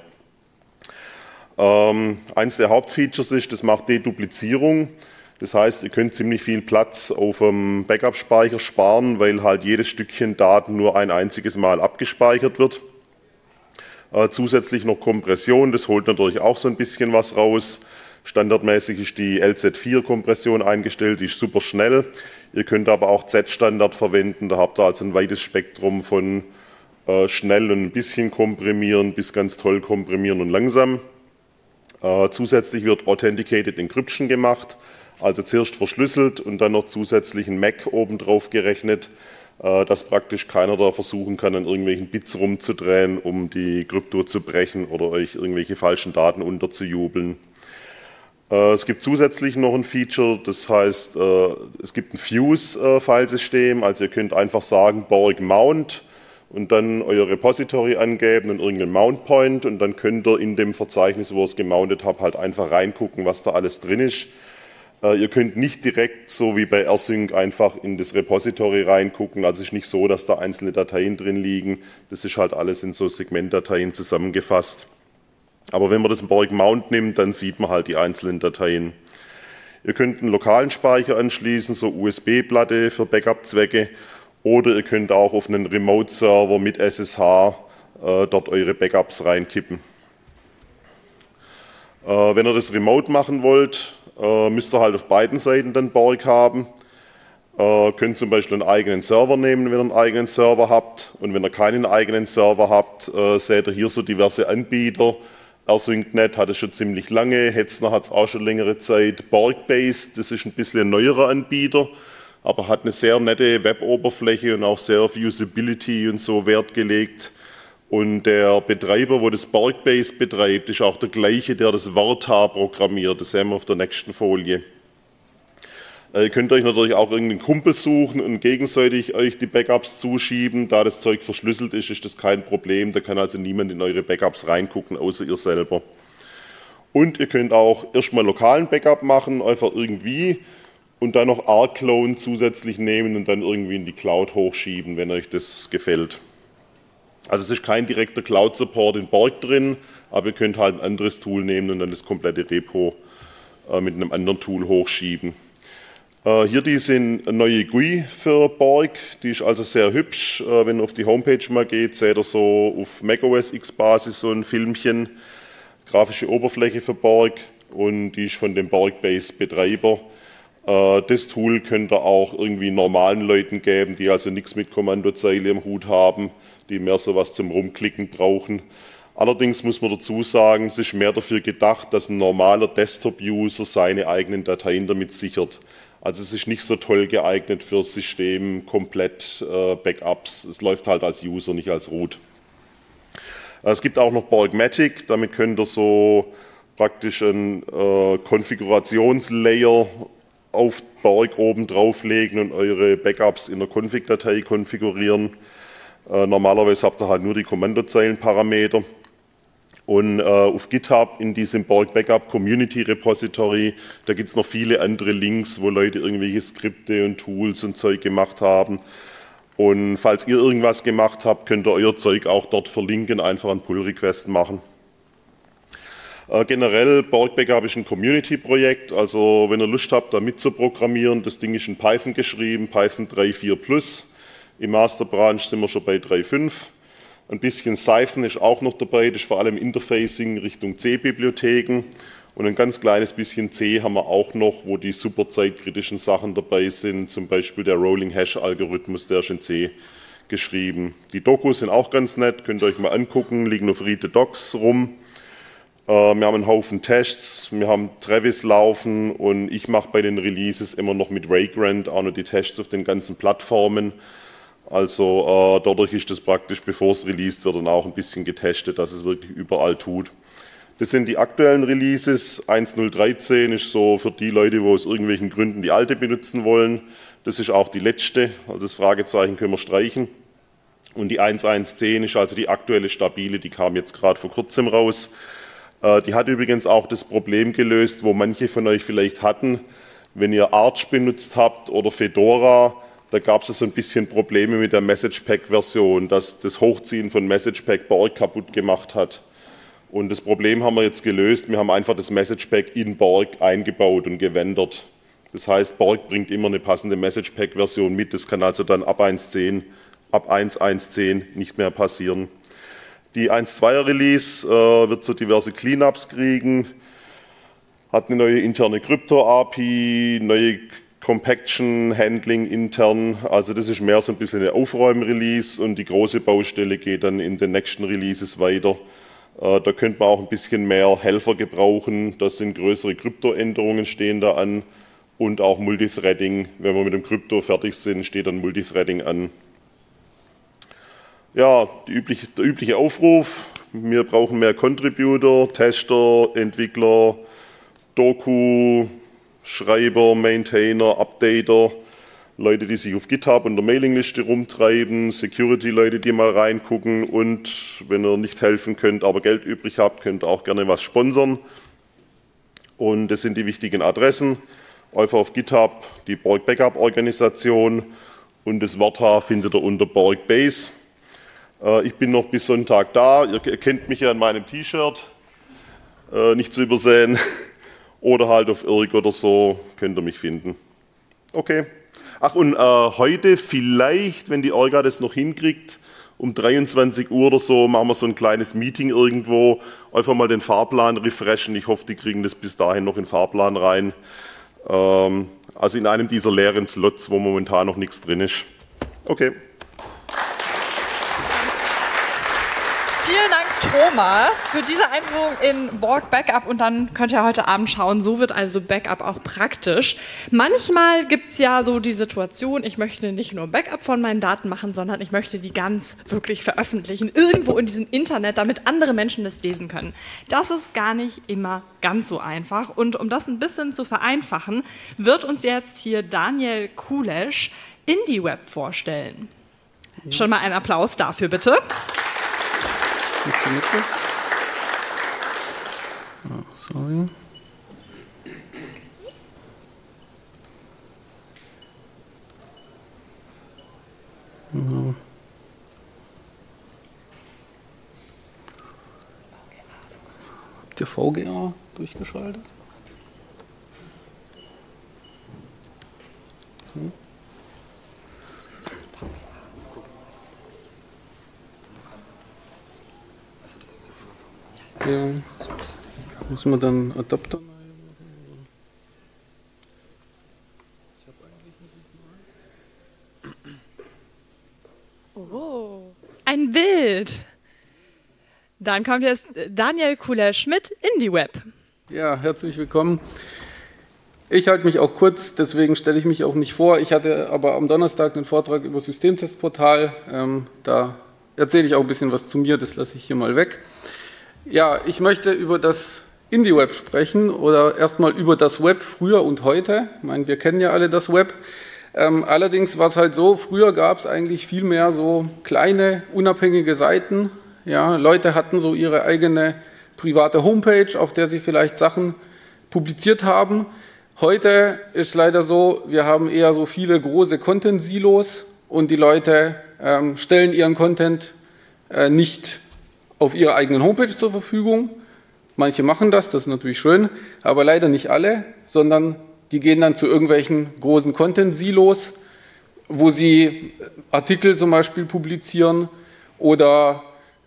Eins der Hauptfeatures ist, das macht Deduplizierung. Das heißt, ihr könnt ziemlich viel Platz auf dem Backup-Speicher sparen, weil halt jedes Stückchen Daten nur ein einziges Mal abgespeichert wird. Zusätzlich noch Kompression, das holt natürlich auch so ein bisschen was raus. Standardmäßig ist die LZ4-Kompression eingestellt, die ist super schnell. Ihr könnt aber auch Z-Standard verwenden, da habt ihr also ein weites Spektrum von schnell und ein bisschen komprimieren bis ganz toll komprimieren und langsam. Zusätzlich wird Authenticated Encryption gemacht, also zuerst verschlüsselt und dann noch zusätzlich ein MAC obendrauf gerechnet, dass praktisch keiner da versuchen kann, an irgendwelchen Bits rumzudrehen, um die Krypto zu brechen oder euch irgendwelche falschen Daten unterzujubeln. Es gibt zusätzlich noch ein Feature, das heißt, es gibt ein Fuse-Filesystem, also ihr könnt einfach sagen Borg Mount und dann euer Repository angeben und irgendeinen Mount Point und dann könnt ihr in dem Verzeichnis, wo ihr es gemountet habt, halt einfach reingucken, was da alles drin ist. Ihr könnt nicht direkt, so wie bei rsync, einfach in das Repository reingucken. Also es ist nicht so, dass da einzelne Dateien drin liegen. Das ist halt alles in so Segmentdateien zusammengefasst. Aber wenn man das Borg Mount nimmt, dann sieht man halt die einzelnen Dateien. Ihr könnt einen lokalen Speicher anschließen, so USB-Platte für Backup-Zwecke. Oder ihr könnt auch auf einen Remote-Server mit SSH dort eure Backups reinkippen. Wenn ihr das remote machen wollt, müsst ihr halt auf beiden Seiten dann Borg haben. Könnt zum Beispiel einen eigenen Server nehmen, wenn ihr einen eigenen Server habt. Und wenn ihr keinen eigenen Server habt, seht ihr hier so diverse Anbieter. rsync.net hat es schon ziemlich lange, Hetzner hat es auch schon längere Zeit. Borgbase, das ist ein bisschen ein neuerer Anbieter, aber hat eine sehr nette Web-Oberfläche und auch sehr auf Usability und so Wert gelegt. Und der Betreiber, wo das Borgbase betreibt, ist auch der gleiche, der das Verta programmiert. Das sehen wir auf der nächsten Folie. Ihr könnt euch natürlich auch irgendeinen Kumpel suchen und gegenseitig euch die Backups zuschieben. Da das Zeug verschlüsselt ist, ist das kein Problem. Da kann also niemand in eure Backups reingucken, außer ihr selber. Und ihr könnt auch erstmal lokalen Backup machen, einfach irgendwie, und dann noch rclone zusätzlich nehmen und dann irgendwie in die Cloud hochschieben, wenn euch das gefällt. Also es ist kein direkter Cloud-Support in Borg drin, aber ihr könnt halt ein anderes Tool nehmen und dann das komplette Repo mit einem anderen Tool hochschieben. Hier die sind eine neue GUI für Borg, die ist also sehr hübsch. Wenn ihr auf die Homepage mal geht, seht ihr so auf macOS X-Basis so ein Filmchen, grafische Oberfläche für Borg, und die ist von dem Borgbase-Betreiber. Das Tool könnt ihr auch irgendwie normalen Leuten geben, die also nichts mit Kommandozeile im Hut haben, die mehr so was zum Rumklicken brauchen. Allerdings muss man dazu sagen, es ist mehr dafür gedacht, dass ein normaler Desktop-User seine eigenen Dateien damit sichert. Also es ist nicht so toll geeignet für das System komplett Backups. Es läuft halt als User, nicht als Root. Es gibt auch noch Borgmatic, damit könnt ihr so praktisch einen Konfigurationslayer auf Borg oben drauflegen und eure Backups in der Config-Datei konfigurieren. Normalerweise habt ihr halt nur die Kommandozeilenparameter. Und auf GitHub in diesem Borg Backup Community Repository, da gibt es noch viele andere Links, wo Leute irgendwelche Skripte und Tools und Zeug gemacht haben. Und falls ihr irgendwas gemacht habt, könnt ihr euer Zeug auch dort verlinken, einfach einen Pull-Request machen. Generell, Borg Backup ist ein Community-Projekt, also wenn ihr Lust habt, da mitzuprogrammieren, das Ding ist in Python geschrieben, Python 3.4+. Im Master Branch sind wir schon bei 3.5. Ein bisschen Cython ist auch noch dabei, das ist vor allem Interfacing Richtung C-Bibliotheken. Und ein ganz kleines bisschen C haben wir auch noch, wo die super zeitkritischen Sachen dabei sind, zum Beispiel der Rolling Hash Algorithmus, der ist in C geschrieben. Die Dokus sind auch ganz nett, könnt ihr euch mal angucken, liegen auf Read the Docs rum. Wir haben einen Haufen Tests, wir haben Travis laufen und ich mache bei den Releases immer noch mit Vagrant auch noch die Tests auf den ganzen Plattformen. Also dadurch ist das praktisch, bevor es released wird, dann auch ein bisschen getestet, dass es wirklich überall tut. Das sind die aktuellen Releases. 1.0.13 ist so für die Leute, die aus irgendwelchen Gründen die alte benutzen wollen. Das ist auch die letzte, also das Fragezeichen können wir streichen. Und die 1.1.10 ist also die aktuelle stabile, die kam jetzt gerade vor kurzem raus. Die hat übrigens auch das Problem gelöst, wo manche von euch vielleicht hatten, wenn ihr Arch benutzt habt oder Fedora. Da gab es so ein bisschen Probleme mit der Message Pack-Version, dass das Hochziehen von Message Pack Borg kaputt gemacht hat. Und das Problem haben wir jetzt gelöst. Wir haben einfach das Message Pack in Borg eingebaut und gewendert. Das heißt, Borg bringt immer eine passende Message Pack-Version mit. Das kann also dann ab 1.1.10 nicht mehr passieren. Die 1.2er Release wird so diverse Cleanups kriegen, hat eine neue interne Krypto-API, neue Compaction, Handling intern, also das ist mehr so ein bisschen eine Aufräumen-Release und die große Baustelle geht dann in den nächsten Releases weiter. Da könnte man auch ein bisschen mehr Helfer gebrauchen, das sind größere Krypto-Änderungen stehen da an und auch Multithreading, wenn wir mit dem Krypto fertig sind, steht dann Multithreading an. Ja, der übliche Aufruf, wir brauchen mehr Contributor, Tester, Entwickler, Doku, Schreiber, Maintainer, Updater, Leute, die sich auf GitHub und der Mailingliste rumtreiben, Security-Leute, die mal reingucken und wenn ihr nicht helfen könnt, aber Geld übrig habt, könnt ihr auch gerne was sponsern. Und das sind die wichtigen Adressen. Einfach auf GitHub die Borg Backup Organisation und das Wörter findet ihr unter Borg Base. Ich bin noch bis Sonntag da. Ihr kennt mich ja in meinem T-Shirt, nicht zu übersehen. Oder halt auf Irk oder so könnt ihr mich finden. Okay. Ach, und heute vielleicht, wenn die Orga das noch hinkriegt, um 23 Uhr oder so, machen wir so ein kleines Meeting irgendwo, einfach mal den Fahrplan refreshen. Ich hoffe, die kriegen das bis dahin noch in den Fahrplan rein. Also in einem dieser leeren Slots, wo momentan noch nichts drin ist. Okay. Vielen Dank, Thomas, für diese Einführung in Borg Backup. Und dann könnt ihr heute Abend schauen, so wird also Backup auch praktisch. Manchmal gibt es ja so die Situation, ich möchte nicht nur Backup von meinen Daten machen, sondern ich möchte die ganz wirklich veröffentlichen, irgendwo in diesem Internet, damit andere Menschen das lesen können. Das ist gar nicht immer ganz so einfach. Und um das ein bisschen zu vereinfachen, wird uns jetzt hier Daniel Kulesch IndieWeb vorstellen. Schon mal einen Applaus dafür, bitte. Funktioniert das? Oh, sorry. No. Habt ihr VGA durchgeschaltet? Hm? Ja, muss man dann Adapter machen? Oh, ein Bild. Dann kommt jetzt Daniel Kulesch mit IndieWeb. Ja, herzlich willkommen. Ich halte mich auch kurz, deswegen stelle ich mich auch nicht vor. Ich hatte aber am Donnerstag einen Vortrag über Systemtestportal. Da erzähle ich auch ein bisschen was zu mir, das lasse ich hier mal weg. Ja, ich möchte über das IndieWeb sprechen oder erstmal über das Web früher und heute. Ich meine, wir kennen ja alle das Web. Allerdings war es halt so, früher gab es eigentlich viel mehr so kleine, unabhängige Seiten. Ja, Leute hatten so ihre eigene private Homepage, auf der sie vielleicht Sachen publiziert haben. Heute ist leider so, wir haben eher so viele große Content-Silos und die Leute stellen ihren Content nicht auf ihrer eigenen Homepage zur Verfügung. Manche machen das ist natürlich schön, aber leider nicht alle, sondern die gehen dann zu irgendwelchen großen Content-Silos, wo sie Artikel zum Beispiel publizieren oder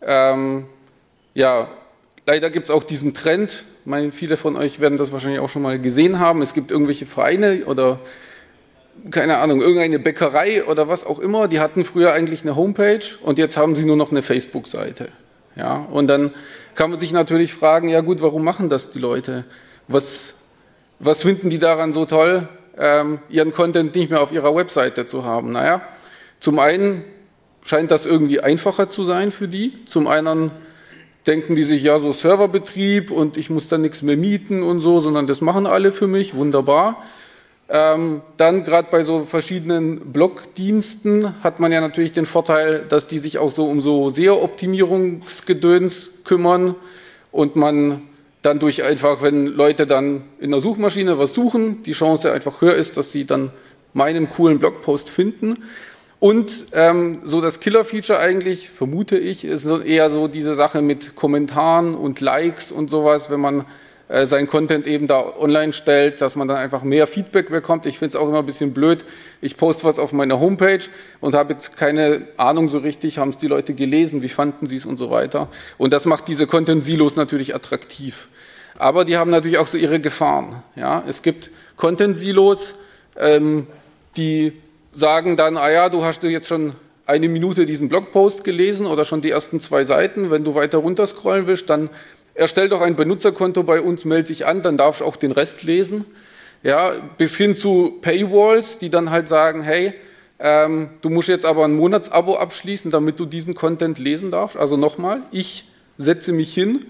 ja, leider gibt es auch diesen Trend, ich meine, viele von euch werden das wahrscheinlich auch schon mal gesehen haben, es gibt irgendwelche Vereine oder keine Ahnung, irgendeine Bäckerei oder was auch immer, die hatten früher eigentlich eine Homepage und jetzt haben sie nur noch eine Facebook-Seite. Ja, und dann kann man sich natürlich fragen, ja gut, warum machen das die Leute? Was finden die daran so toll, ihren Content nicht mehr auf ihrer Webseite zu haben? Naja, zum einen scheint das irgendwie einfacher zu sein für die, zum anderen denken die sich, ja, so Serverbetrieb und ich muss dann nichts mehr mieten und so, sondern das machen alle für mich, wunderbar. Dann gerade bei so verschiedenen Blogdiensten hat man ja natürlich den Vorteil, dass die sich auch so um so SEO-Optimierungsgedöns kümmern und man dann durch einfach, wenn Leute dann in der Suchmaschine was suchen, die Chance einfach höher ist, dass sie dann meinen coolen Blogpost finden. Und so das Killer-Feature eigentlich, vermute ich, ist eher so diese Sache mit Kommentaren und Likes und sowas, wenn man sein Content eben da online stellt, dass man dann einfach mehr Feedback bekommt. Ich finde es auch immer ein bisschen blöd. Ich poste was auf meiner Homepage und habe jetzt keine Ahnung so richtig, haben es die Leute gelesen, wie fanden sie es und so weiter. Und das macht diese Content-Silos natürlich attraktiv. Aber die haben natürlich auch so ihre Gefahren. Ja? Es gibt Content-Silos, die sagen dann, ah ja, du hast jetzt schon eine Minute diesen Blogpost gelesen oder schon die ersten 2 Seiten. Wenn du weiter runterscrollen willst, dann erstell doch ein Benutzerkonto bei uns, melde dich an, dann darfst du auch den Rest lesen. Ja, bis hin zu Paywalls, die dann halt sagen, hey, du musst jetzt aber ein Monatsabo abschließen, damit du diesen Content lesen darfst. Also nochmal, ich setze mich hin,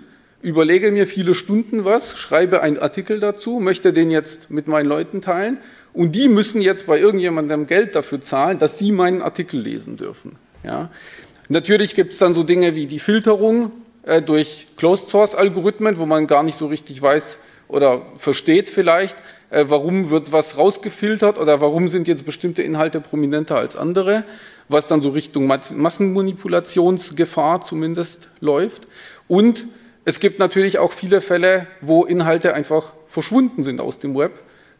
überlege mir viele Stunden was, schreibe einen Artikel dazu, möchte den jetzt mit meinen Leuten teilen und die müssen jetzt bei irgendjemandem Geld dafür zahlen, dass sie meinen Artikel lesen dürfen. Ja. Natürlich gibt es dann so Dinge wie die Filterung durch Closed-Source-Algorithmen, wo man gar nicht so richtig weiß oder versteht vielleicht, warum wird was rausgefiltert oder warum sind jetzt bestimmte Inhalte prominenter als andere, was dann so Richtung Massenmanipulationsgefahr zumindest läuft. Und es gibt natürlich auch viele Fälle, wo Inhalte einfach verschwunden sind aus dem Web.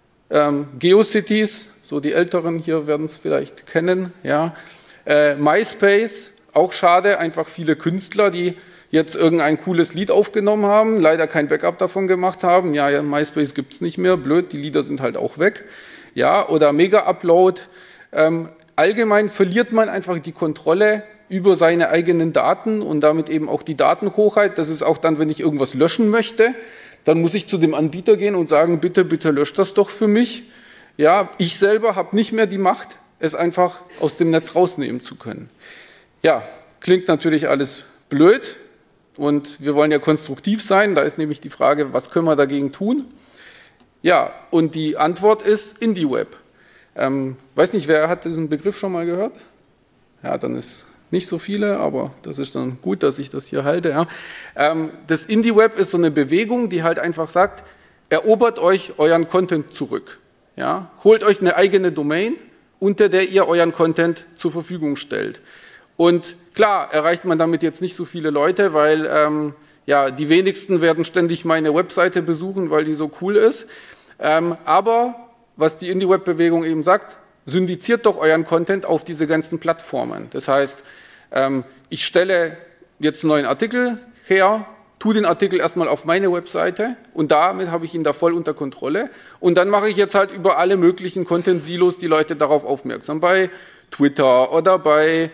GeoCities, so die Älteren hier werden es vielleicht kennen, ja. MySpace, auch schade, einfach viele Künstler, die jetzt irgendein cooles Lied aufgenommen haben, leider kein Backup davon gemacht haben. Ja, MySpace gibt es nicht mehr, blöd, die Lieder sind halt auch weg. Ja, oder Mega-Upload. Allgemein verliert man einfach die Kontrolle über seine eigenen Daten und damit eben auch die Datenhoheit. Das ist auch dann, wenn ich irgendwas löschen möchte, dann muss ich zu dem Anbieter gehen und sagen, bitte, bitte löscht das doch für mich. Ja, ich selber habe nicht mehr die Macht, es einfach aus dem Netz rausnehmen zu können. Ja, klingt natürlich alles blöd. Und wir wollen ja konstruktiv sein, da ist nämlich die Frage, was können wir dagegen tun? Ja, und die Antwort ist IndieWeb. Weiß nicht, wer hat diesen Begriff schon mal gehört? Ja, dann ist nicht so viele, aber das ist dann gut, dass ich das hier halte. Ja. Das IndieWeb ist so eine Bewegung, die halt einfach sagt, erobert euch euren Content zurück. Ja. Holt euch eine eigene Domain, unter der ihr euren Content zur Verfügung stellt. Und klar, erreicht man damit jetzt nicht so viele Leute, weil ja, die wenigsten werden ständig meine Webseite besuchen, weil die so cool ist. Aber was die Indie-Web-Bewegung eben sagt, syndiziert doch euren Content auf diese ganzen Plattformen. Das heißt, ich stelle jetzt einen neuen Artikel her, tue den Artikel erstmal auf meine Webseite und damit habe ich ihn da voll unter Kontrolle. Und dann mache ich jetzt halt über alle möglichen Content-Silos die Leute darauf aufmerksam. Bei Twitter oder bei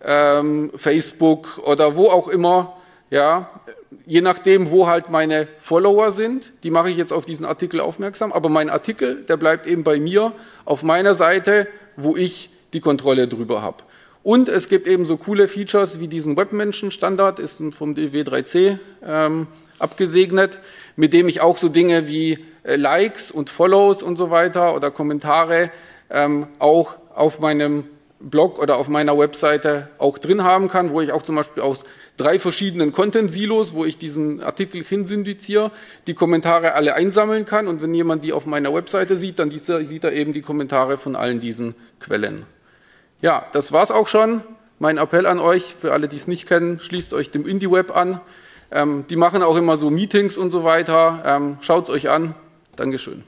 Facebook oder wo auch immer, ja, je nachdem, wo halt meine Follower sind, die mache ich jetzt auf diesen Artikel aufmerksam, aber mein Artikel, der bleibt eben bei mir auf meiner Seite, wo ich die Kontrolle drüber habe. Und es gibt eben so coole Features wie diesen Webmenschen-Standard, ist vom W3C abgesegnet, mit dem ich auch so Dinge wie Likes und Follows und so weiter oder Kommentare auch auf meinem Blog oder auf meiner Webseite auch drin haben kann, wo ich auch zum Beispiel aus 3 verschiedenen Content-Silos, wo ich diesen Artikel hinsyndiziere, die Kommentare alle einsammeln kann und wenn jemand die auf meiner Webseite sieht, dann sieht er eben die Kommentare von allen diesen Quellen. Ja, das war's auch schon. Mein Appell an euch, für alle, die es nicht kennen, schließt euch dem IndieWeb an. Die machen auch immer so Meetings und so weiter. Schaut's euch an. Dankeschön.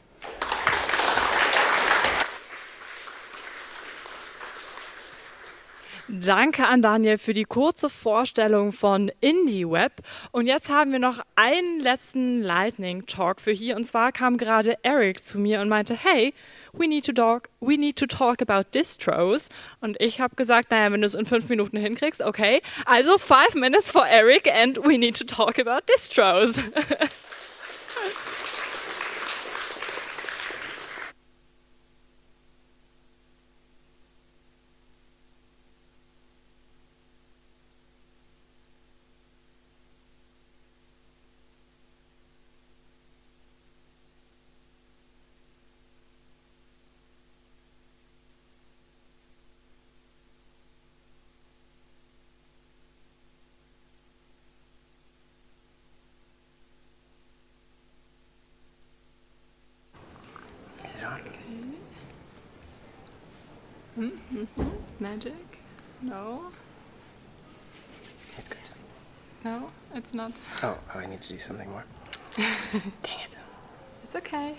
Danke an Daniel für die kurze Vorstellung von IndieWeb. Und jetzt haben wir noch einen letzten Lightning Talk für hier. Und zwar kam gerade Eric zu mir und meinte, hey, we need to talk about distros. Und ich habe gesagt, naja, wenn du es in 5 Minuten hinkriegst, okay. Also 5 minutes for Eric and we need to talk about distros. Magic? No. It's good. No, it's not. Oh, I need to do something more. Dang it. It's okay.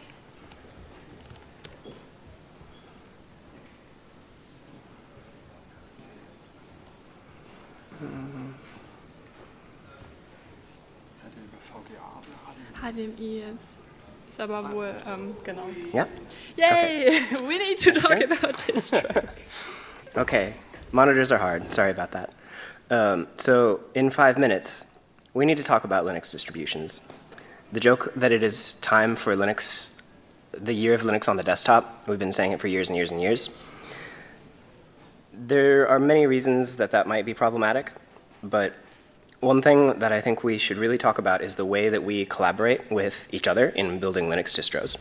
HDMI jetzt. Ist aber wohl, genau. Yeah? Yay! Okay. We need to talk about distros. Okay, monitors are hard. Sorry about that. So in 5 minutes, we need to talk about Linux distributions. The joke that it is time for Linux, the year of Linux on the desktop, we've been saying it for years and years and years. There are many reasons that that might be problematic, but one thing that I think we should really talk about is the way that we collaborate with each other in building Linux distros.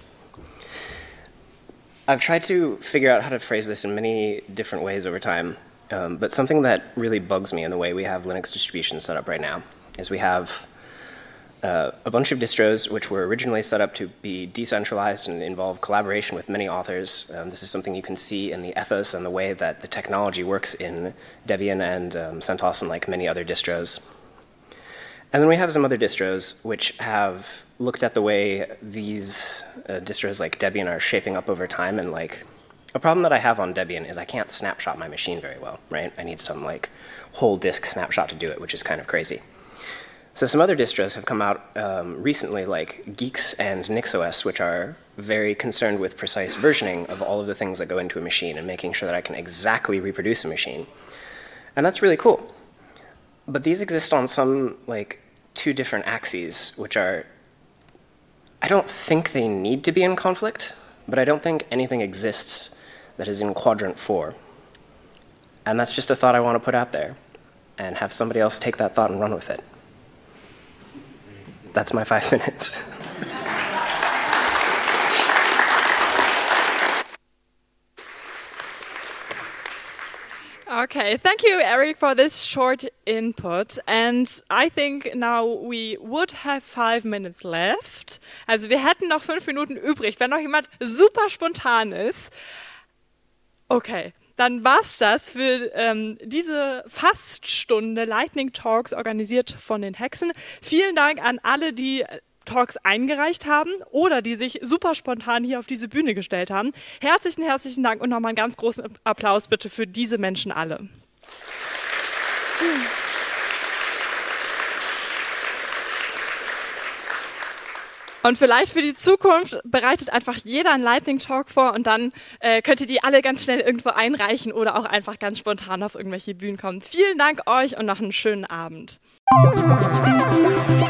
I've tried to figure out how to phrase this in many different ways over time, but something that really bugs me in the way we have Linux distributions set up right now is we have a bunch of distros which were originally set up to be decentralized and involve collaboration with many authors. This is something you can see in the ethos and the way that the technology works in Debian and CentOS and like many other distros. And then we have some other distros which have looked at the way these distros like Debian are shaping up over time, and like a problem that I have on Debian is I can't snapshot my machine very well, right? I need some like whole disk snapshot to do it, which is kind of crazy. So some other distros have come out recently, like Geeks and NixOS, which are very concerned with precise versioning of all of the things that go into a machine and making sure that I can exactly reproduce a machine. And that's really cool. But these exist on some like 2 different axes, which are, I don't think they need to be in conflict, but I don't think anything exists that is in quadrant 4. And that's just a thought I want to put out there and have somebody else take that thought and run with it. That's my 5 minutes. Okay, thank you, Eric, for this short input. And I think now we would have 5 minutes left. Also wir hätten noch 5 Minuten übrig, wenn noch jemand super spontan ist. Okay. Dann war's das für diese Faststunde Lightning Talks, organisiert von den Hexen. Vielen Dank an alle, die Talks eingereicht haben oder die sich super spontan hier auf diese Bühne gestellt haben. Herzlichen Dank und nochmal einen ganz großen Applaus bitte für diese Menschen alle. Und vielleicht für die Zukunft bereitet einfach jeder einen Lightning Talk vor und dann könnt ihr die alle ganz schnell irgendwo einreichen oder auch einfach ganz spontan auf irgendwelche Bühnen kommen. Vielen Dank euch und noch einen schönen Abend.